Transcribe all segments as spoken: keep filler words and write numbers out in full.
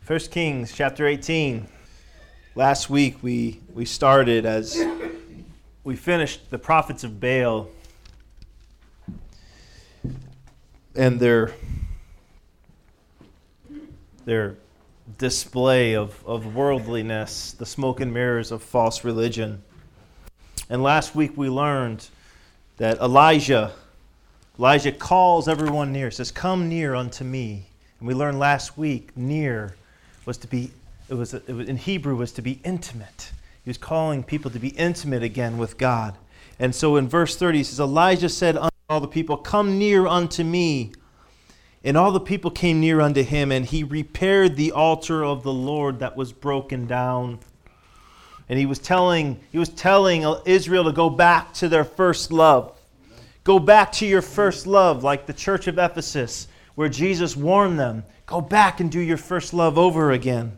First Kings chapter eighteen. Last week we, we started as we finished the prophets of Baal and their their display of, of worldliness, the smoke and mirrors of false religion. And last week we learned that Elijah, Elijah calls everyone near, says, "Come near unto me." And we learned last week, near was to be, it was, it was in Hebrew was to be intimate. He was calling people to be intimate again with God. And so in verse thirty, he says, "Elijah said unto all the people, Come near unto me. And all the people came near unto him, and he repaired the altar of the Lord that was broken down." And he was telling, he was telling Israel to go back to their first love. Go back to your first love, like the church of Ephesus, where Jesus warned them. Go back and do your first love over again.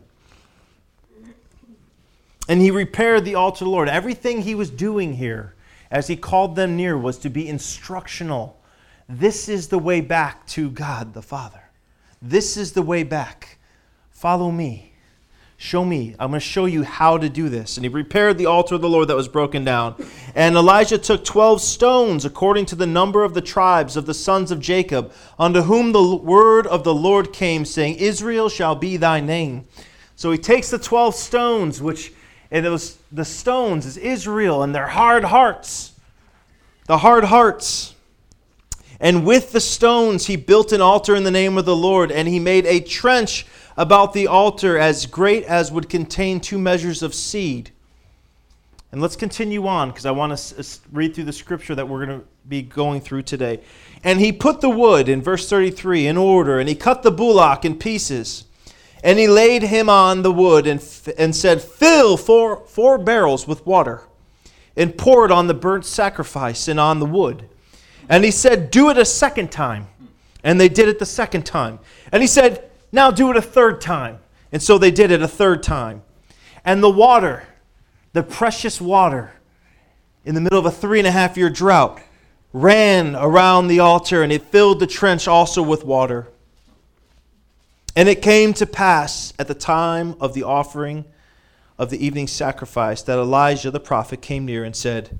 And he repaired the altar of the Lord. Everything he was doing here, as he called them near, was to be instructional. This is the way back to God the Father. This is the way back. Follow me. Show me. I'm going to show you how to do this. And he repaired the altar of the Lord that was broken down. And Elijah took twelve stones according to the number of the tribes of the sons of Jacob, unto whom the word of the Lord came, saying, Israel shall be thy name. So he takes the twelve stones, which, and it was the stones is Israel and their hard hearts. The hard hearts. And with the stones he built an altar in the name of the Lord, and he made a trench about the altar as great as would contain two measures of seed. And let's continue on, because I want to read through the scripture that we're going to be going through today. And he put the wood, in verse thirty-three, in order, and he cut the bullock in pieces. And he laid him on the wood and, and said, Fill four, four barrels with water, and pour it on the burnt sacrifice and on the wood. And he said, Do it a second time. And they did it the second time. And he said, Now do it a third time. And so they did it a third time. And the water, the precious water, in the middle of a three and a half year drought, ran around the altar, and it filled the trench also with water. And it came to pass at the time of the offering of the evening sacrifice that Elijah the prophet came near and said,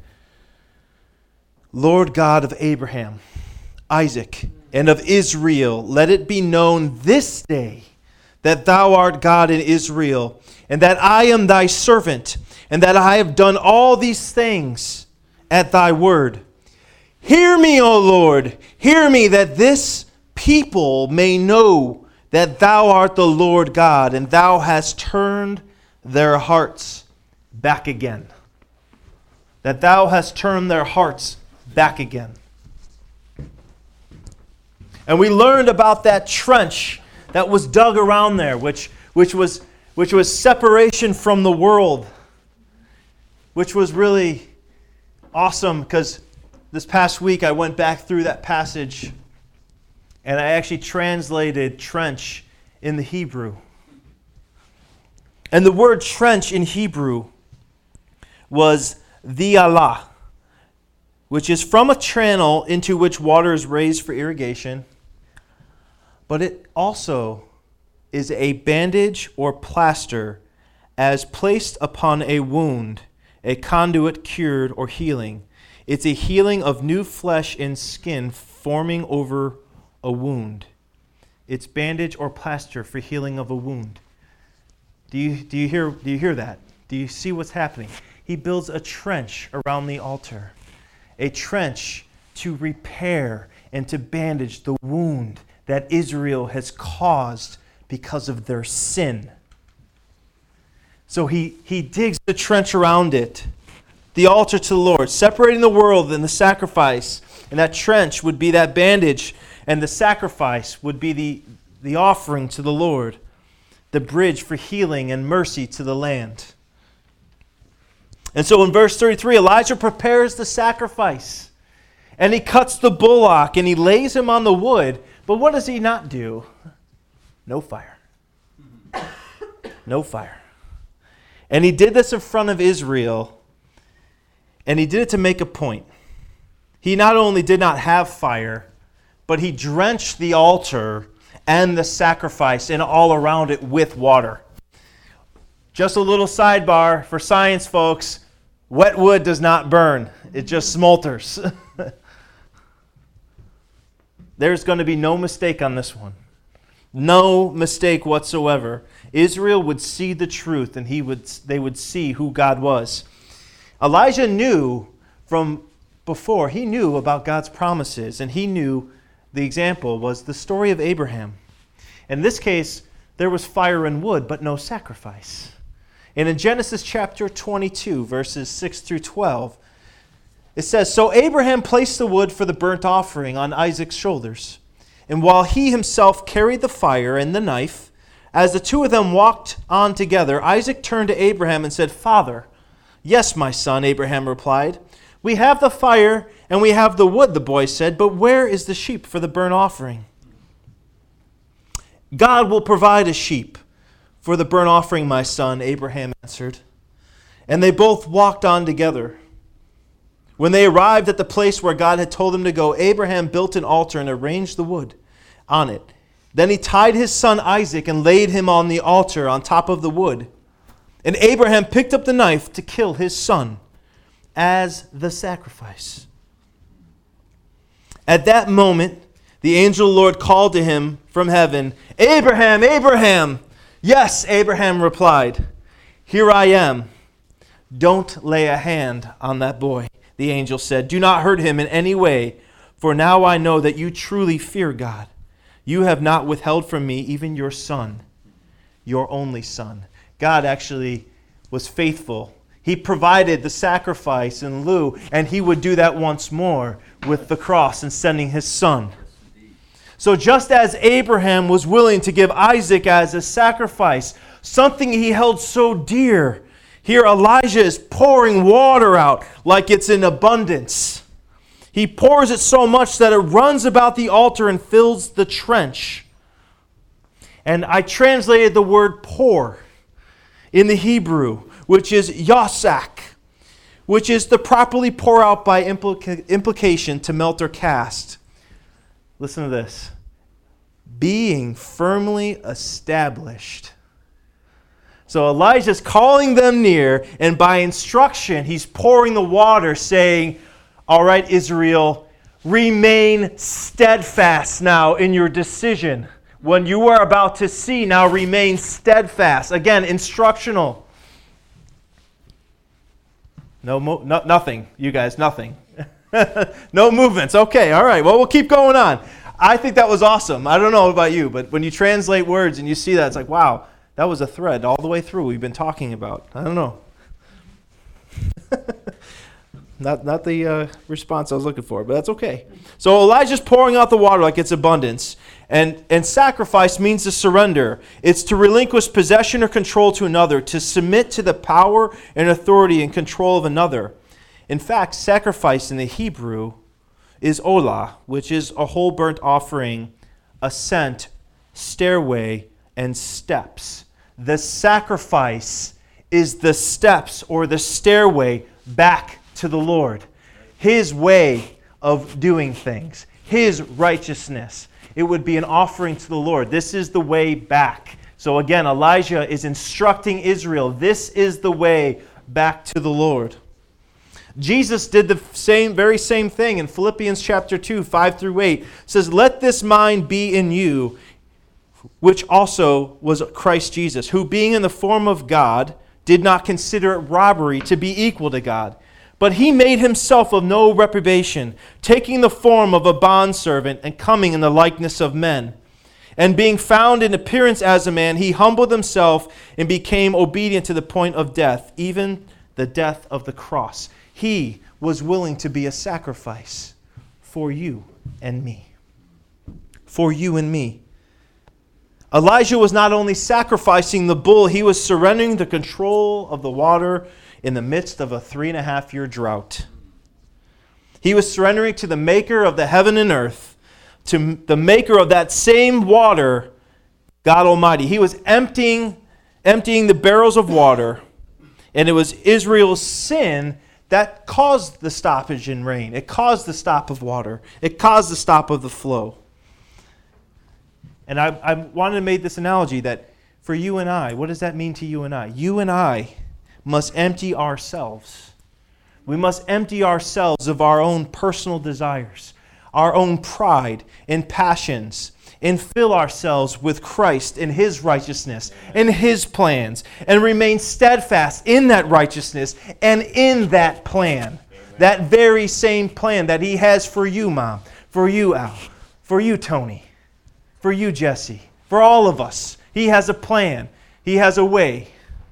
Lord God of Abraham, Isaac, and of Israel, let it be known this day that thou art God in Israel, and that I am thy servant, and that I have done all these things at thy word. Hear me, O Lord, hear me, that this people may know that thou art the Lord God, and thou hast turned their hearts back again. That thou hast turned their hearts back again. And we learned about that trench that was dug around there, which, which, was, which was separation from the world, which was really awesome, because this past week I went back through that passage and I actually translated trench in the Hebrew. And the word trench in Hebrew was dialah, which is from a channel into which water is raised for irrigation. But it also is a bandage or plaster as placed upon a wound, a conduit cured or healing. It's a healing of new flesh and skin forming over a wound. It's bandage or plaster for healing of a wound. Do you, do you hear, do you hear that? Do you see what's happening? He builds a trench around the altar. A trench to repair and to bandage the wound that Israel has caused because of their sin. So he, he digs the trench around it, the altar to the Lord, separating the world and the sacrifice. And that trench would be that bandage, and the sacrifice would be the, the offering to the Lord, the bridge for healing and mercy to the land. And so in verse thirty-three, Elijah prepares the sacrifice. And he cuts the bullock and he lays him on the wood. But what does he not do? No fire. No fire. And he did this in front of Israel. And he did it to make a point. He not only did not have fire, but he drenched the altar and the sacrifice, and all around it with water. Just a little sidebar for science folks. Wet wood does not burn. It just smolders. There's going to be no mistake on this one. No mistake whatsoever. Israel would see the truth, and he would, they would see who God was. Elijah knew from before, he knew about God's promises, and he knew the example was the story of Abraham. In this case, there was fire and wood, but no sacrifice. And in Genesis chapter twenty-two, verses six through twelve, it says, "So Abraham placed the wood for the burnt offering on Isaac's shoulders. And while he himself carried the fire and the knife, as the two of them walked on together, Isaac turned to Abraham and said, 'Father.' 'Yes, my son,' Abraham replied. 'We have the fire and we have the wood,' the boy said, 'but where is the sheep for the burnt offering?' 'God will provide a sheep for the burnt offering, my son,' Abraham answered. And they both walked on together. When they arrived at the place where God had told them to go, Abraham built an altar and arranged the wood on it. Then he tied his son Isaac and laid him on the altar on top of the wood. And Abraham picked up the knife to kill his son as the sacrifice. At that moment, the angel of the Lord called to him from heaven, 'Abraham, Abraham!' 'Yes,' Abraham replied. 'Here I am.' 'Don't lay a hand on that boy,' the angel said. 'Do not hurt him in any way, for now I know that you truly fear God. You have not withheld from me even your son, your only son.'" God actually was faithful. He provided the sacrifice in lieu, and he would do that once more with the cross and sending his son. So just as Abraham was willing to give Isaac as a sacrifice, something he held so dear, here Elijah is pouring water out like it's in abundance. He pours it so much that it runs about the altar and fills the trench. And I translated the word pour in the Hebrew, which is yasak, which is to properly pour out by implica- implication, to melt or cast. Listen to this. Being firmly established. So Elijah's calling them near, and by instruction, he's pouring the water, saying, "All right, Israel, remain steadfast now in your decision. When you are about to see, now remain steadfast." Again, instructional. No, mo- no nothing, you guys, nothing. No movements. Okay, all right. Well, we'll keep going on. I think that was awesome. I don't know about you, but when you translate words and you see that, it's like, wow, that was a thread all the way through we've been talking about. I don't know. Not not the uh, response I was looking for, but that's okay. So Elijah's pouring out the water like it's abundance. And, and sacrifice means to surrender. It's to relinquish possession or control to another, to submit to the power and authority and control of another. In fact, sacrifice in the Hebrew is olah, which is a whole burnt offering, ascent, stairway, and steps. The sacrifice is the steps or the stairway back to the Lord. His way of doing things. His righteousness. It would be an offering to the Lord. This is the way back. So again, Elijah is instructing Israel. This is the way back to the Lord. Jesus did the same, very same thing in Philippians chapter two, five through eight. It says, "Let this mind be in you, which also was Christ Jesus, who being in the form of God, did not consider it robbery to be equal to God. But he made himself of no reprobation, taking the form of a bondservant and coming in the likeness of men. And being found in appearance as a man, he humbled himself and became obedient to the point of death, even the death of the cross." He was willing to be a sacrifice for you and me. For you and me. Elijah was not only sacrificing the bull, he was surrendering the control of the water in the midst of a three and a half year drought. He was surrendering to the maker of the heaven and earth, to the maker of that same water, God Almighty. He was emptying, emptying the barrels of water, and it was Israel's sin that caused the stoppage in rain. It caused the stop of water. It caused the stop of the flow. And I, I wanted to make this analogy that for you and I, what does that mean to you and I? You and I must empty ourselves. We must empty ourselves of our own personal desires, our own pride and passions, and fill ourselves with Christ and His righteousness and His plans, and remain steadfast in that righteousness and in that plan. Amen. That very same plan that He has for you, Mom, for you, Al, for you, Tony, for you, Jesse, for all of us. He has a plan. He has a way.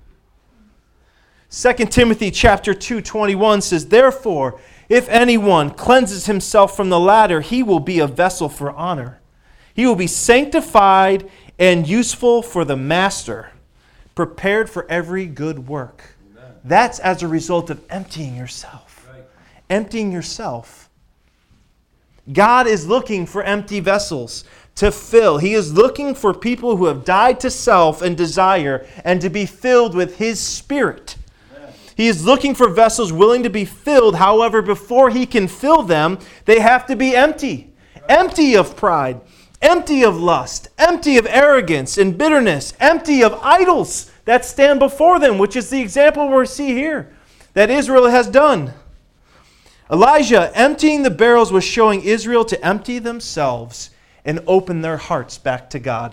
Second Timothy chapter two, twenty-one says, "Therefore, if anyone cleanses himself from the latter, he will be a vessel for honor. He will be sanctified and useful for the master, prepared for every good work." Amen. That's as a result of emptying yourself. Right. Emptying yourself. God is looking for empty vessels to fill. He is looking for people who have died to self and desire and to be filled with His Spirit. He is looking for vessels willing to be filled. However, before He can fill them, they have to be empty. Empty of pride, empty of lust, empty of arrogance and bitterness, empty of idols that stand before them, which is the example we see here that Israel has done. Elijah emptying the barrels was showing Israel to empty themselves and open their hearts back to God.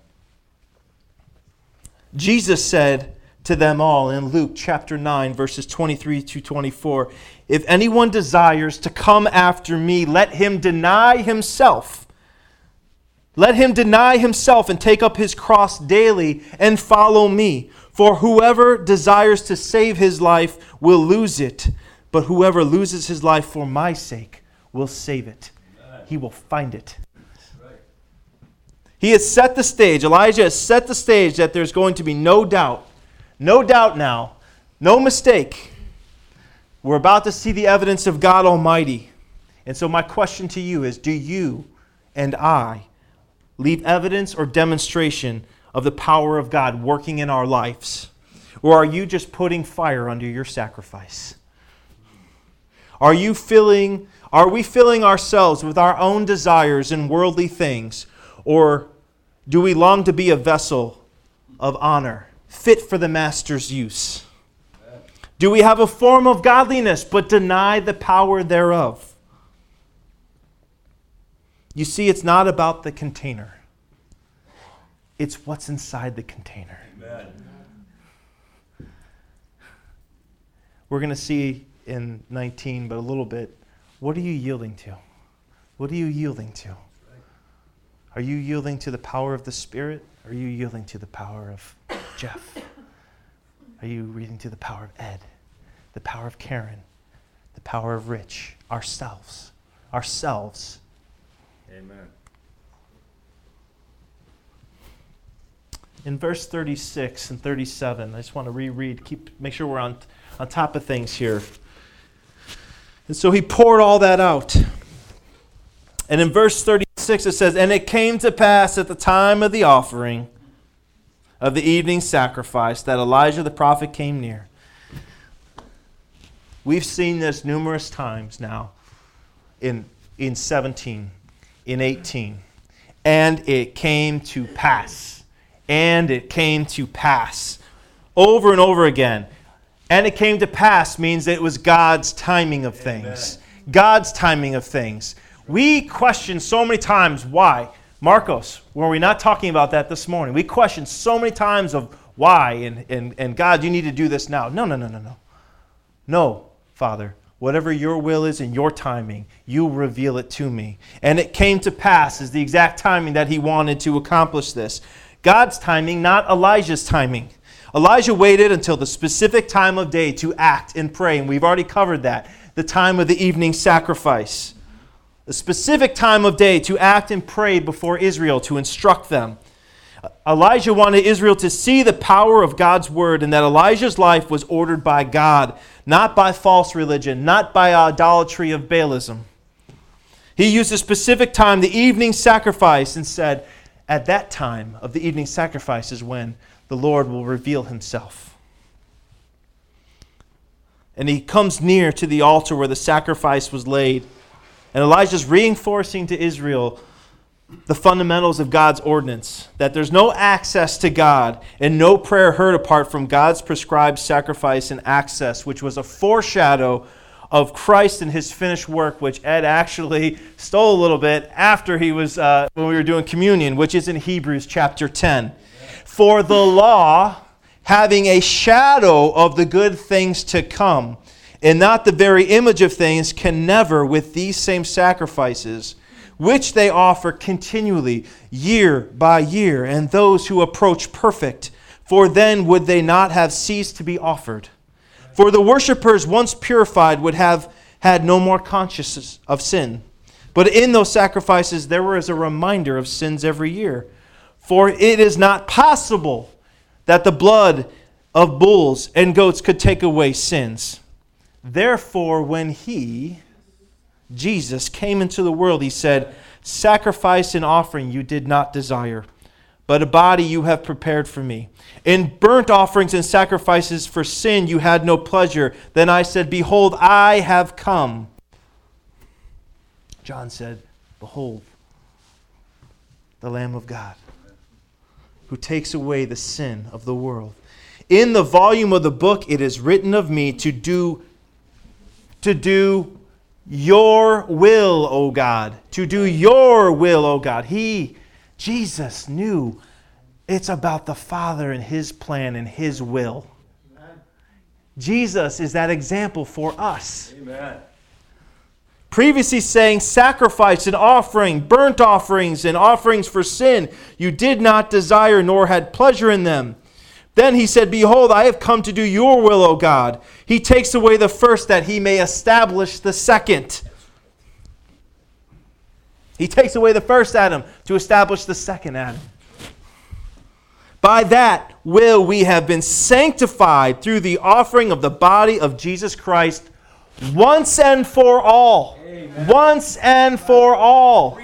Jesus said to them all in Luke chapter nine, verses twenty-three to twenty-four, "If anyone desires to come after me, let him deny himself. Let him deny himself and take up his cross daily and follow me. For whoever desires to save his life will lose it, but whoever loses his life for my sake will save it." He will find it. He has set the stage. Elijah has set the stage that there's going to be no doubt. No doubt now. No mistake. We're about to see the evidence of God Almighty. And so my question to you is, do you and I leave evidence or demonstration of the power of God working in our lives? Or are you just putting fire under your sacrifice? Are you filling, are we filling ourselves with our own desires and worldly things? Or do we long to be a vessel of honor, fit for the Master's use? Do we have a form of godliness but deny the power thereof? You see, it's not about the container. It's what's inside the container. Amen. We're going to see in nineteen, but a little bit, what are you yielding to? What are you yielding to? Are you yielding to the power of the Spirit? Or are you yielding to the power of Jeff? Are you yielding to the power of Ed? The power of Karen? The power of Rich? Ourselves. Ourselves. Amen. In verse thirty-six and thirty-seven, I just want to reread, keep make sure we're on, on top of things here. And so he poured all that out. And in verse thirty-six it says, "And it came to pass at the time of the offering of the evening sacrifice that Elijah the prophet came near." We've seen this numerous times now in, in seventeen, in eighteen. And it came to pass. And it came to pass. Over and over again. And it came to pass means that it was God's timing of things. Amen. God's timing of things. We question so many times why. Marcos, were we not talking about that this morning? We question so many times of why and, and, and God, you need to do this now. No, no, no, no, no. No, Father, whatever your will is in your timing, you reveal it to me. And it came to pass is the exact timing that he wanted to accomplish this. God's timing, not Elijah's timing. Elijah waited until the specific time of day to act and pray, and we've already covered that. The time of the evening sacrifice. The specific time of day to act and pray before Israel, to instruct them. Elijah wanted Israel to see the power of God's word and that Elijah's life was ordered by God, not by false religion, not by idolatry of Baalism. He used a specific time, the evening sacrifice, and said, at that time of the evening sacrifice is when the Lord will reveal himself. And he comes near to the altar where the sacrifice was laid. And Elijah's reinforcing to Israel the fundamentals of God's ordinance, that there's no access to God and no prayer heard apart from God's prescribed sacrifice and access, which was a foreshadow of Christ and his finished work, which Ed actually stole a little bit after he was, uh, when we were doing communion, which is in Hebrews chapter ten. For the law, having a shadow of the good things to come, and not the very image of things, can never, with these same sacrifices, which they offer continually, year by year, and those who approach perfect, for then would they not have ceased to be offered. For the worshippers, once purified, would have had no more consciousness of sin. But in those sacrifices there was a reminder of sins every year. For it is not possible that the blood of bulls and goats could take away sins. Therefore, when he, Jesus, came into the world, he said, sacrifice and offering you did not desire, but a body you have prepared for me. In burnt offerings and sacrifices for sin you had no pleasure. Then I said, behold, I have come. John said, behold, the Lamb of God, who takes away the sin of the world. In the volume of the book it is written of me to do to do your will, O God. To do your will, O God. He, Jesus, knew it's about the Father and his plan and his will. Amen. Jesus is that example for us. Amen. Previously saying, sacrifice and offering, burnt offerings and offerings for sin, you did not desire nor had pleasure in them. Then he said, behold, I have come to do your will, O God. He takes away the first that he may establish the second. He takes away the first Adam to establish the second Adam. By that will we have been sanctified through the offering of the body of Jesus Christ once and for all. Amen. Once and for all.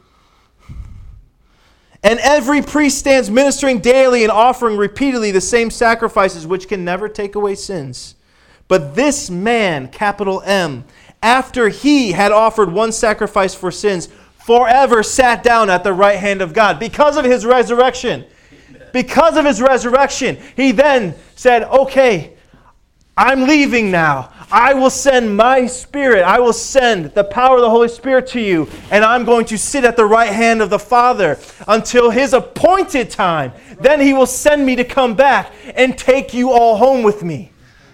And every priest stands ministering daily and offering repeatedly the same sacrifices which can never take away sins. But this man, capital M, after he had offered one sacrifice for sins, forever sat down at the right hand of God because of his resurrection. Because of his resurrection, he then said, okay, I'm leaving now. I will send my Spirit. I will send the power of the Holy Spirit to you. And I'm going to sit at the right hand of the Father until his appointed time. Then he will send me to come back and take you all home with me.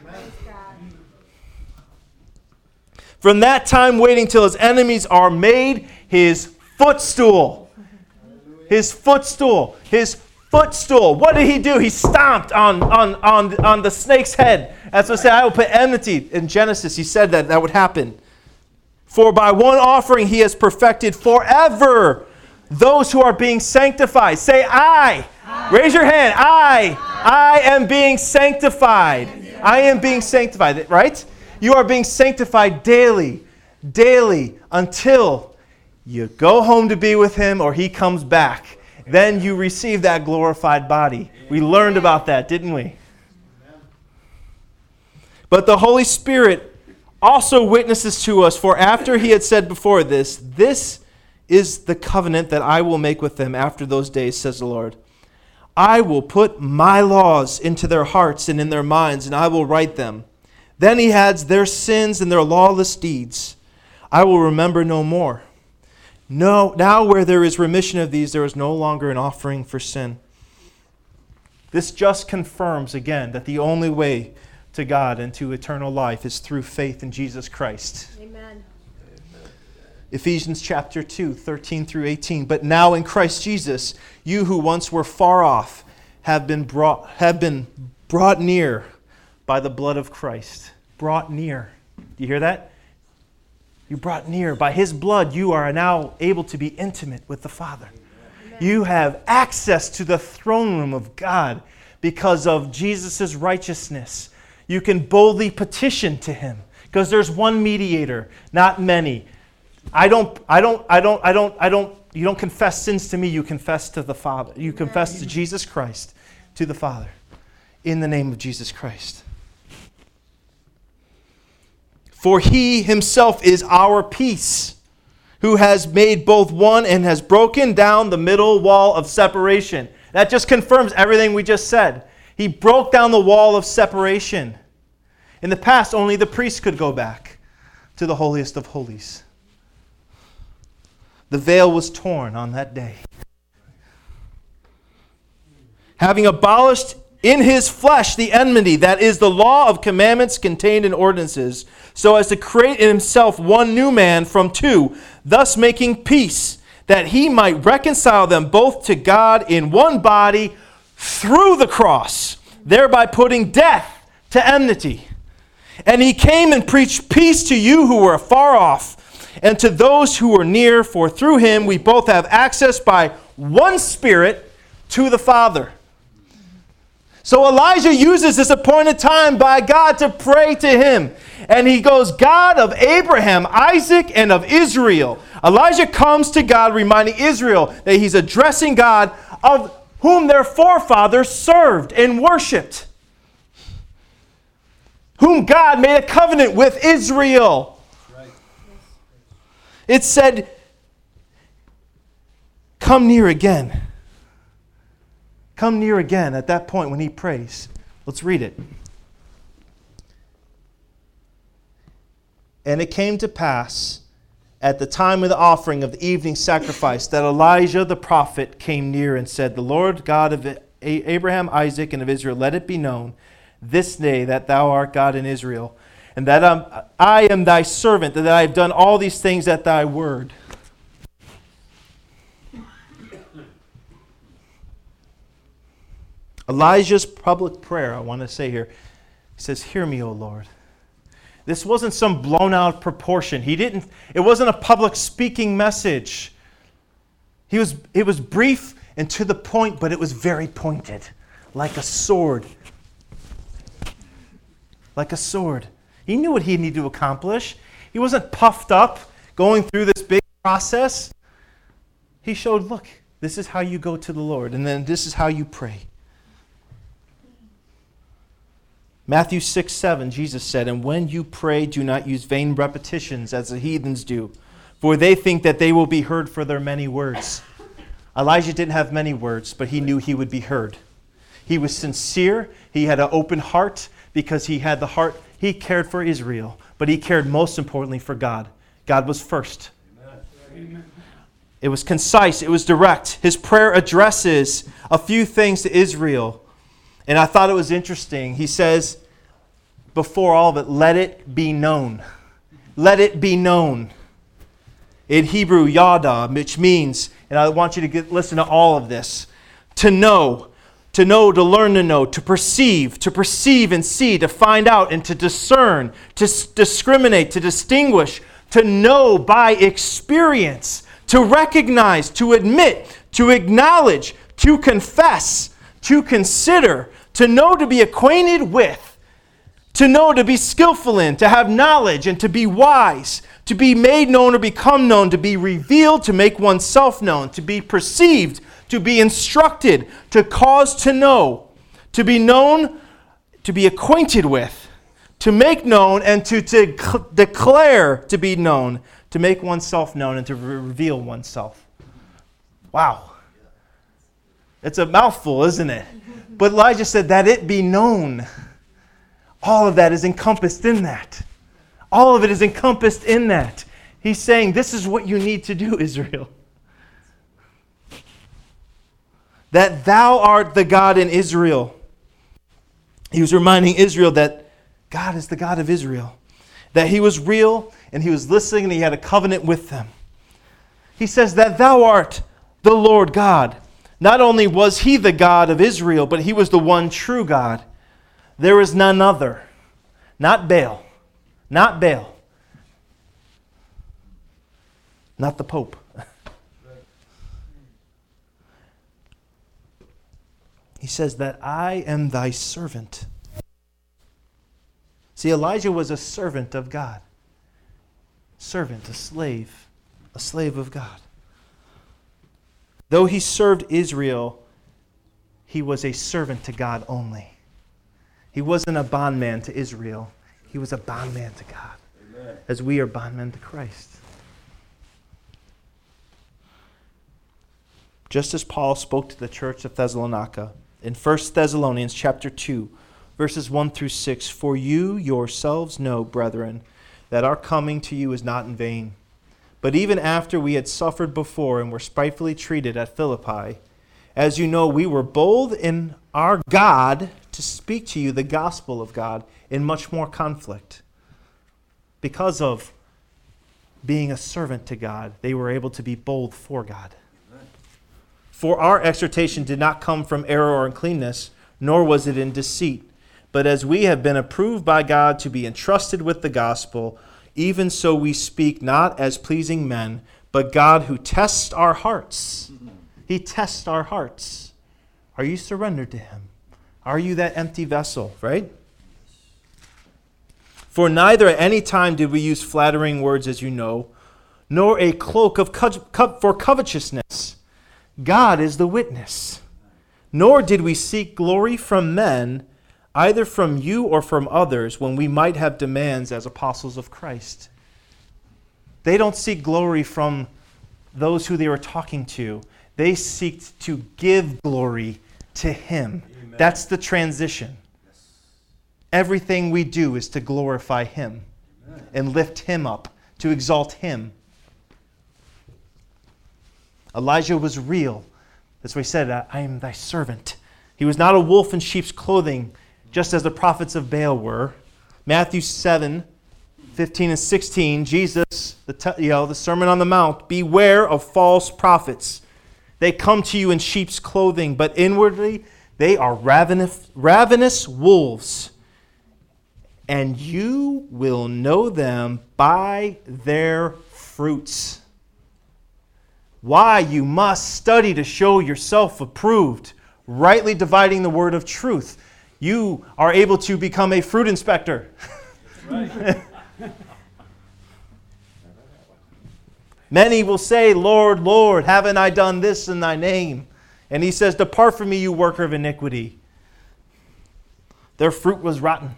From that time waiting till his enemies are made his footstool. His footstool. His footstool. What did he do? He stomped on, on, on, on the snake's head. That's what I said, I will put enmity. In Genesis, he said that that would happen. For by one offering he has perfected forever those who are being sanctified. Say, I. I. Raise your hand. I. I. I am being sanctified. I am being sanctified. Right? You are being sanctified daily. Daily. Until you go home to be with him or he comes back. Then you receive that glorified body. We learned about that, didn't we? But the Holy Spirit also witnesses to us, for after he had said before this, this is the covenant that I will make with them after those days, says the Lord. I will put my laws into their hearts and in their minds, and I will write them. Then he adds, their sins and their lawless deeds I will remember no more. No, now where there is remission of these, there is no longer an offering for sin. This just confirms again that the only way to God and to eternal life is through faith in Jesus Christ. Amen. Ephesians chapter two, thirteen through eighteen. But now in Christ Jesus, you who once were far off have been brought have been brought near by the blood of Christ. Brought near. Do you hear that? You brought near. By his blood, you are now able to be intimate with the Father. Amen. You have access to the throne room of God because of Jesus' righteousness. You can boldly petition to him because there's one mediator, not many. I don't, I don't, I don't, I don't, I don't, you don't confess sins to me, you confess to the Father. You confess to Jesus Christ, to the Father, in the name of Jesus Christ. For he himself is our peace, who has made both one and has broken down the middle wall of separation. That just confirms everything we just said. He broke down the wall of separation. In the past, only the priest could go back to the holiest of holies. The veil was torn on that day. Having abolished in his flesh the enmity, that is the law of commandments contained in ordinances, so as to create in himself one new man from two, thus making peace, that he might reconcile them both to God in one body through the cross, thereby putting death to enmity. And he came and preached peace to you who were afar off, and to those who were near, for through him we both have access by one Spirit to the Father. So Elijah uses this appointed time by God to pray to him. And he goes, God of Abraham, Isaac, and of Israel. Elijah comes to God reminding Israel that he's addressing God of whom their forefathers served and worshipped. Whom God made a covenant with Israel. Right. It said, come near again. Come near again at that point when he prays. Let's read it. And it came to pass at the time of the offering of the evening sacrifice that Elijah the prophet came near and said, the Lord God of Abraham, Isaac, and of Israel, let it be known this day that thou art God in Israel, and that I am thy servant, that I have done all these things at thy word. Elijah's public prayer, I want to say here, he says, hear me, O Lord. This wasn't some blown out proportion. He didn't, it wasn't a public speaking message. He was, it was brief and to the point, but it was very pointed, like a sword. Like a sword. He knew what he needed to accomplish. He wasn't puffed up, going through this big process. He showed, look, this is how you go to the Lord, and then this is how you pray. Matthew six seven, Jesus said, and when you pray, do not use vain repetitions as the heathens do, for they think that they will be heard for their many words. Elijah didn't have many words, but he knew he would be heard. He was sincere. He had an open heart because he had the heart. He cared for Israel, but he cared most importantly for God. God was first. Amen. It was concise. It was direct. His prayer addresses a few things to Israel. And I thought it was interesting. He says, before all of it, let it be known. Let it be known. In Hebrew, yada, which means, and I want you to get, listen to all of this, to know, to know, to learn to know, to perceive, to perceive and see, to find out and to discern, to s- discriminate, to distinguish, to know by experience, to recognize, to admit, to acknowledge, to confess, to consider, to know, to be acquainted with, to know, to be skillful in, to have knowledge and to be wise, to be made known or become known, to be revealed, to make oneself known, to be perceived, to be instructed, to cause to know, to be known, to be acquainted with, to make known, and to, to cl- declare to be known, to make oneself known and to re- reveal oneself. Wow. It's a mouthful, isn't it? But Elijah said that it be known. All of that is encompassed in that. All of it is encompassed in that. He's saying, this is what you need to do, Israel. That thou art the God in Israel. He was reminding Israel that God is the God of Israel. That he was real and he was listening and he had a covenant with them. He says that thou art the Lord God. Not only was he the God of Israel, but he was the one true God. There is none other. Not Baal. Not Baal. Not the Pope. He says that I am thy servant. See, Elijah was a servant of God. Servant, a slave. A slave of God. Though he served Israel, he was a servant to God only. He wasn't a bondman to Israel. He was a bondman to God. Amen. As we are bondmen to Christ. just as Paul spoke to the church of Thessalonica in First Thessalonians chapter two, verses one through six. For you yourselves know, brethren, that our coming to you is not in vain. But even after we had suffered before and were spitefully treated at Philippi, as you know, we were bold in our God to speak to you the gospel of God in much more conflict. Because of being a servant to God, they were able to be bold for God. For our exhortation did not come from error or uncleanness, nor was it in deceit. But as we have been approved by God to be entrusted with the gospel, even so we speak not as pleasing men, but God who tests our hearts. He tests our hearts. Are you surrendered to Him? Are you that empty vessel, right? For neither at any time did we use flattering words, as you know, nor a cloak of co- co- for covetousness. God is the witness. Nor did we seek glory from men, either from you or from others, when we might have demands as apostles of Christ. They don't seek glory from those who they were talking to. They seek to give glory to Him. Amen. That's the transition. Yes. Everything we do is to glorify Him. Amen. And lift Him up, to exalt Him. Elijah was real. That's why he said, I am thy servant. He was not a wolf in sheep's clothing, just as the prophets of Baal were. Matthew seven, fifteen and sixteen, Jesus, the, te- you know, the Sermon on the Mount, beware of false prophets. They come to you in sheep's clothing, but inwardly they are ravenous, ravenous wolves. And you will know them by their fruits. Why? You must study to show yourself approved, rightly dividing the word of truth. You are able to become a fruit inspector. That's right. Many will say, Lord, Lord, haven't I done this in thy name? And He says, depart from me, you worker of iniquity. Their fruit was rotten.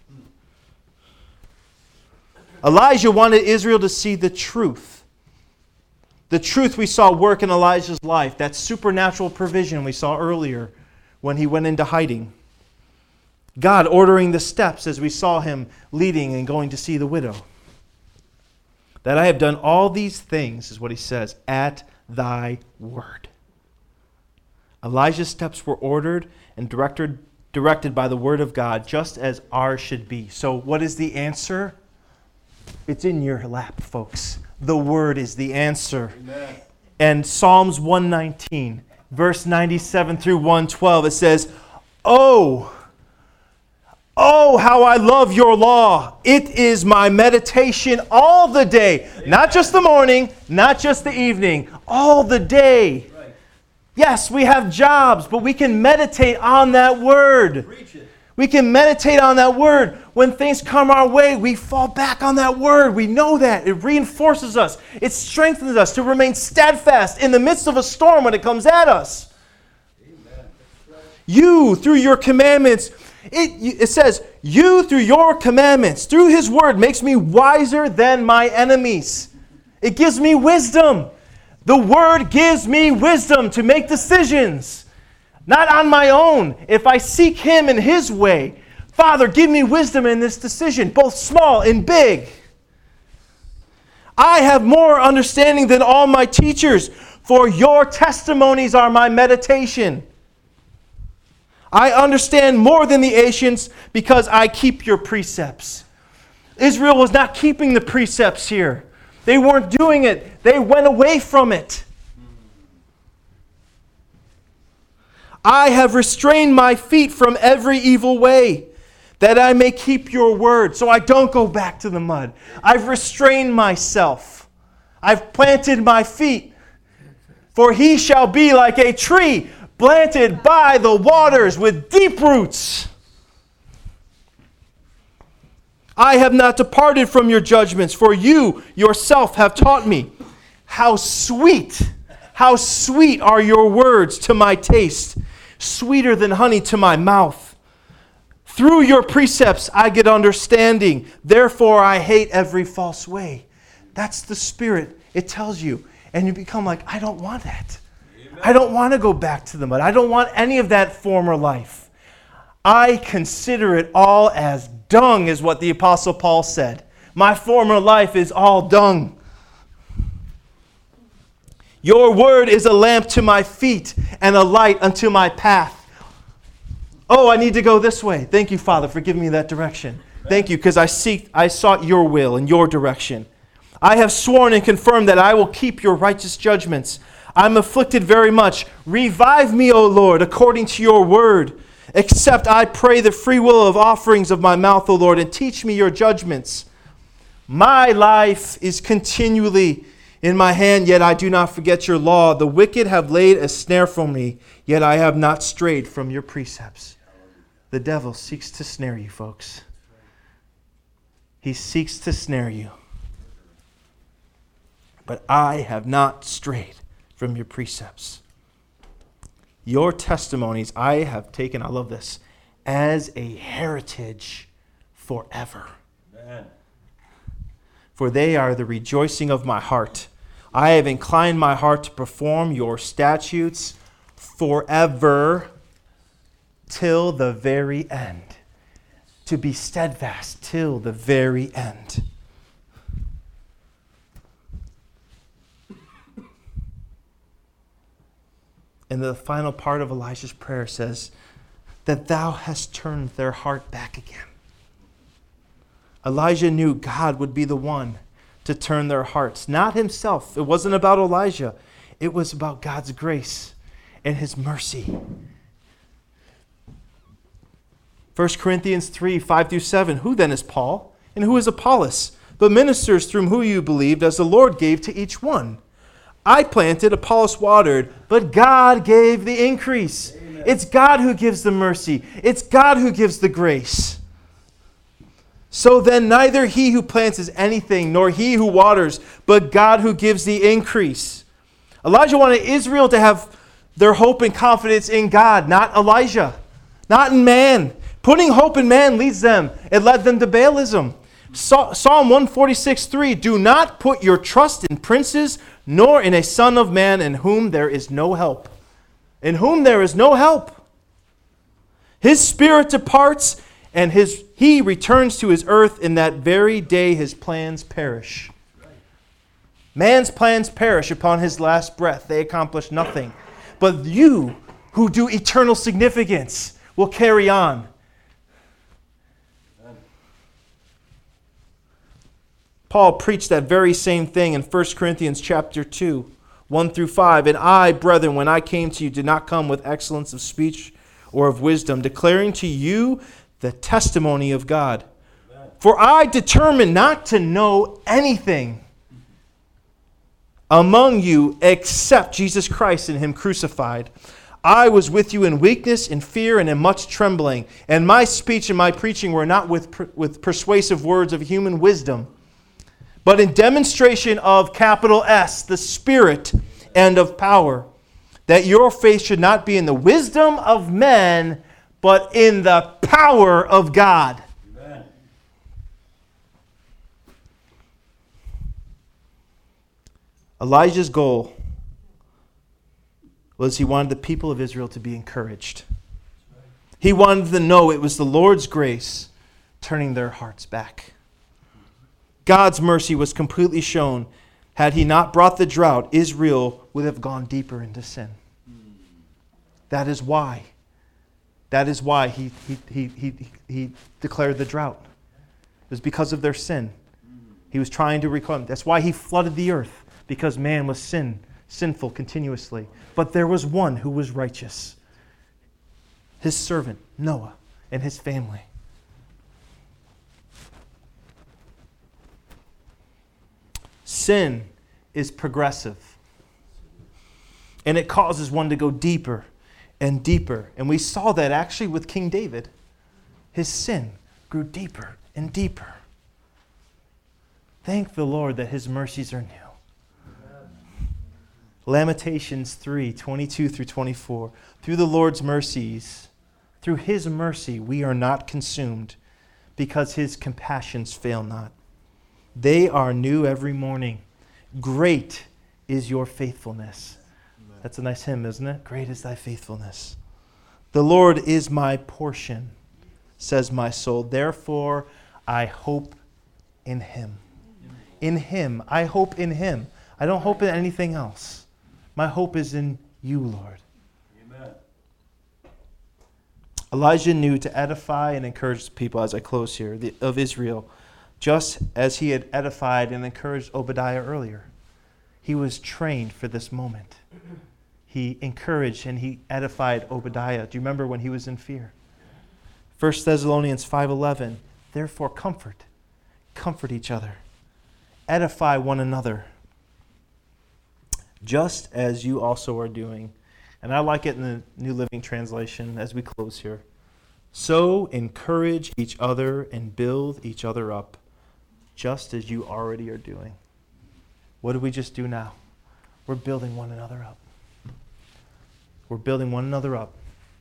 Elijah wanted Israel to see the truth. The truth we saw work in Elijah's life, that supernatural provision we saw earlier when he went into hiding. God ordering the steps as we saw him leading and going to see the widow. That I have done all these things, is what he says, at thy word. Elijah's steps were ordered and directed, directed by the word of God, just as ours should be. So what is the answer? It's in your lap, folks. The word is the answer. Amen. And Psalms one nineteen, verse ninety-seven through one twelve, it says, Oh, oh, how I love your law. It is my meditation all the day. Amen. Not just the morning, not just the evening, all the day. Right. Yes, we have jobs, but we can meditate on that word. Preach it. We can meditate on that word. When things come our way, we fall back on that word. We know that. It reinforces us. It strengthens us to remain steadfast in the midst of a storm when it comes at us. Amen. You, through your commandments, it, it says, you through your commandments, through His word, makes me wiser than my enemies. It gives me wisdom. The word gives me wisdom to make decisions. Not on my own. If I seek Him in His way, Father, give me wisdom in this decision, both small and big. I have more understanding than all my teachers, for your testimonies are my meditation. I understand more than the ancients because I keep your precepts. Israel was not keeping the precepts here. They weren't doing it. They went away from it. I have restrained my feet from every evil way, that I may keep your word, so I don't go back to the mud. I've restrained myself. I've planted my feet. For he shall be like a tree planted by the waters with deep roots. I have not departed from your judgments, for you yourself have taught me. How sweet, how sweet are your words to my taste, sweeter than honey to my mouth. Through your precepts I get understanding. Therefore I hate every false way. That's the Spirit. It tells you. And you become like, I don't want that. Amen. I don't want to go back to the mud. I don't want any of that former life. I consider it all as dung, is what the Apostle Paul said. My former life is all dung. Your word is a lamp to my feet and a light unto my path. Oh, I need to go this way. Thank you, Father, for giving me that direction. Thank you, because I seek, I sought your will and your direction. I have sworn and confirmed that I will keep your righteous judgments. I'm afflicted very much. Revive me, O Lord, according to your word. Accept, I pray, the free will of offerings of my mouth, O Lord, and teach me your judgments. My life is continually in my hand, yet I do not forget your law. The wicked have laid a snare for me, yet I have not strayed from your precepts. The devil seeks to snare you, folks. He seeks to snare you. But I have not strayed from your precepts. Your testimonies I have taken, I love this, as a heritage forever. Amen. For they are the rejoicing of my heart. I have inclined my heart to perform your statutes forever till the very end. To be steadfast till the very end. And the final part of Elijah's prayer says that thou hast turned their heart back again. Elijah knew God would be the one to turn their hearts, not himself. It wasn't about Elijah. It was about God's grace and his mercy. First Corinthians three, five through seven. Who then is Paul? And who is Apollos? But ministers through whom you believed, as the Lord gave to each one. I planted, Apollos watered, but God gave the increase. Amen. It's God who gives the mercy. It's God who gives the grace. So then neither he who plants is anything, nor he who waters, but God who gives the increase. Elijah wanted Israel to have their hope and confidence in God, not Elijah, not in man. Putting hope in man leads them. It led them to Baalism. Psalm one forty-six, three, do not put your trust in princes, nor in a son of man in whom there is no help. In whom there is no help. His spirit departs, and his he returns to his earth in that very day his plans perish. Man's plans perish upon his last breath. They accomplish nothing. But you who do eternal significance will carry on. Paul preached that very same thing in First Corinthians chapter two, one through five. And I, brethren, when I came to you, did not come with excellence of speech or of wisdom, declaring to you the testimony of God. Amen. For I determined not to know anything among you except Jesus Christ and him crucified. I was with you in weakness, in fear, and in much trembling. And my speech and my preaching were not with, per- with persuasive words of human wisdom, but in demonstration of capital S, the Spirit, and of power, that your faith should not be in the wisdom of men, but in the power of God. Amen. Elijah's goal was he wanted the people of Israel to be encouraged. He wanted them to know it was the Lord's grace turning their hearts back. God's mercy was completely shown. Had he not brought the drought, Israel would have gone deeper into sin. That is why. That is why he, he, he, he, he declared the drought. It was because of their sin. He was trying to reclaim. That's why he flooded the earth, because man was sin, sinful continuously. But there was one who was righteous. His servant, Noah, and his family. Sin is progressive. And it causes one to go deeper and deeper. And we saw that actually with King David. His sin grew deeper and deeper. Thank the Lord that his mercies are new. Amen. Lamentations three, twenty-two through twenty-four. Through the Lord's mercies, through his mercy, we are not consumed, because his compassions fail not. They are new every morning. Great is your faithfulness. Amen. That's a nice hymn, isn't it? Great is thy faithfulness. The Lord is my portion, says my soul. Therefore, I hope in him. In him. I hope in him. I don't hope in anything else. My hope is in you, Lord. Amen. Elijah knew to edify and encourage the people, as I close here, the, of Israel, just as he had edified and encouraged Obadiah earlier. He was trained for this moment. He encouraged and he edified Obadiah. Do you remember when he was in fear? First Thessalonians five eleven. Therefore comfort. Comfort each other. Edify one another. Just as you also are doing. And I like it in the New Living Translation as we close here. So encourage each other and build each other up, just as you already are doing. What did we just do now? We're building one another up. We're building one another up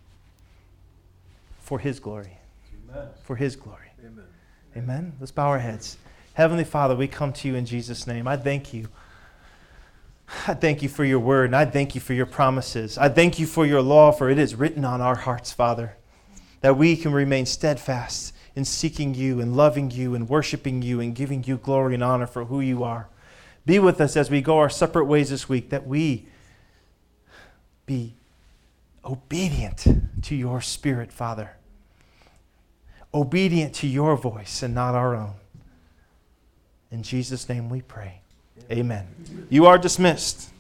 for His glory. Amen. For His glory. Amen. Amen. Let's bow our heads. Heavenly Father, we come to you in Jesus' name. I thank you. I thank you for your word, and I thank you for your promises. I thank you for your law, for it is written on our hearts, Father, that we can remain steadfast in seeking you and loving you and worshiping you and giving you glory and honor for who you are. Be with us as we go our separate ways this week, that we be obedient to your Spirit, Father. Obedient to your voice and not our own. In Jesus' name we pray. Amen. You are dismissed.